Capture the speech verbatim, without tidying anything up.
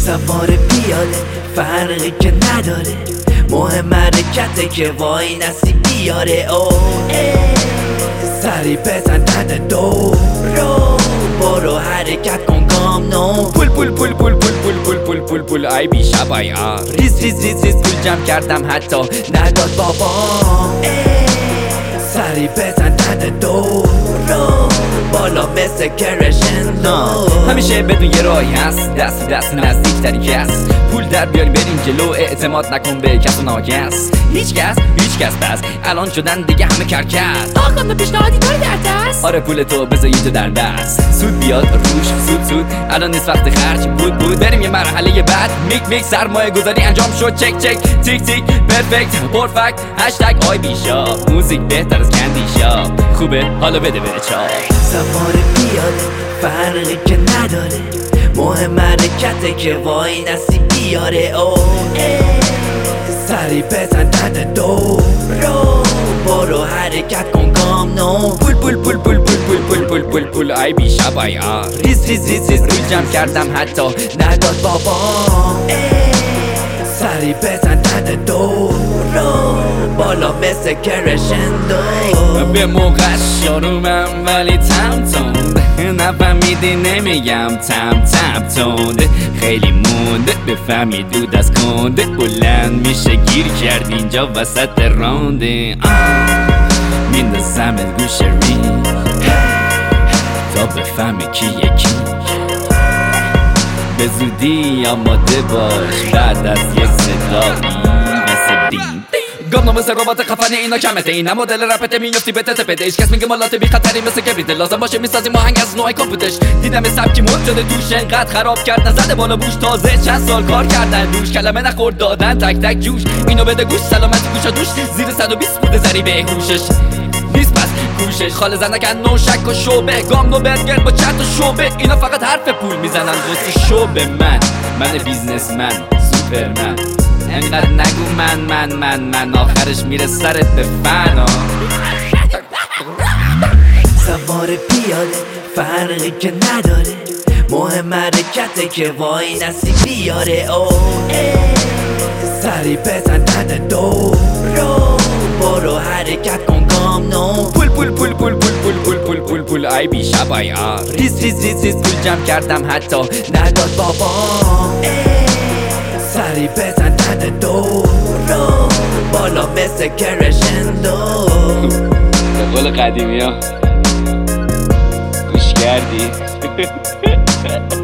سوار پیاده فرقی که نداره، مهم حرکته که وای نسی بیاره. او سری بزن دند دو رو برو حرکت کن گام نو. پول پول پول پول پول پول پول پول پول پول ای بی شبایا ریز ریز ریز ریز پول جمع کردم حتی نداد بابا. سری بزن دند دو رو بالا مثل کرشندو. همیشه بدون یه راهی هست، دست دست نزدیک تری کس. پول در بیاریم بریم جلو، اعتماد نکن به کس و ناکس. هیچ کس هیچ کس بس الان شدن دیگه همه کرکس. آقا به پیشنهادی داری در دست؟ آره پول تو بذاری تو در دست، سود بیاد روش سود سود. الان نیست وقت خرج بود بود، بریم یه مرحله بعد. میک میک سرمایه گذاری انجام شد، چک چک تیک تیک پرفکت پرفکت هشتگ آی بی شاپ. موزیک بهتر از کندی شاپ، خوبه حالا بده بره چاپ. سوار پیاده فرقی که نداره، مهم حرکته که وای نسی بیاره. او سری بزن دند دو رو برو حرکت کن گام نو. پول پول پول پول پول پول پول پول پول پول ای بی شبایا ریز ریز ریز ریز پول جمع کردم حتی نداد بابا. سری بزن دند دو رو بالا مثل کرشندو. به موقع شرومم ولی تم تند، نفهمیدی نمیگم تم تم تند. خیلی مونده بفهمی دود از کنده، بلند میشه گیر کرد اینجا وسط رانده. میندازم گوش ری تا بفهمی کی یکی. به زودی آماده باش بعد از یک صدایی مثل بیم. گام مثل ربات خفنی اینا کمته، این هم مدل رپته میفتی به تته پده. ایش کس میگه مالات بی خطری مثل کبریت، لازم باشه میسازیم آهنگ از نوع کامپوتش. دیدم سبکی مد شده توش انقدر خراب کرد نزده بالا بوش، تازه چند سال کار کردن دوش. کلمه نخورد دادن تک تک جوش، اینو بده گوش سلامتی گوشا دوش. زیر صد و بیست بوده زری به هوشش نیست پس کوشش. خال زنکن نو شک و شوبه، گام نو برگر با چت و شوبه. اینا فقط حرف پول میزنن واسه شوبه. من من بیزنسمن سوپرمن، انقدر نگو من من من من آخرش میره سرت به فنا. سوار پیاده فرقی که نداره، مهم حرکته که وای نسی بیاره. او سری بزن دند دو رو برو حرکت کن گام نو. پول پول پول پول پول پول پول پول پول پول ای بی شبایا ریز ریز ریز ریز پول جمع کردم حتی نداد بابا. سری بزن دند دو رو بالا مثل کرشندو. به قول قدیمی ها گوش کردی؟